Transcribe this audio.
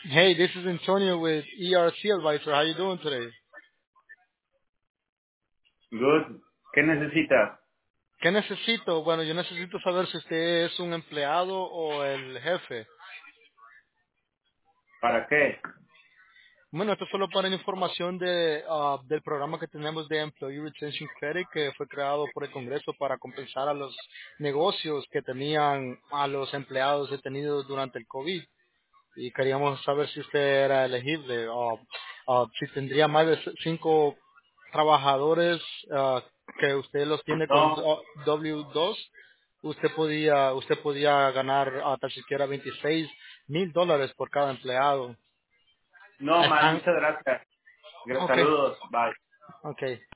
Hey, this is Antonio with ERC Advisor. How you doing today? Good. ¿Qué necesitas? ¿Qué necesito? Bueno, yo necesito saber si usted es un empleado o el jefe. ¿Para qué? Bueno, esto es solo para información del programa que tenemos de Employee Retention Credit que fue creado por el Congreso para compensar a los negocios que tenían a los empleados detenidos durante el COVID. Y queríamos saber si usted era elegible o si tendría más de 5 trabajadores que usted los tiene con No, W2, usted podía ganar hasta siquiera $26,000 por cada empleado. no, man, Están, muchas gracias. okay, Saludos. Bye. okay.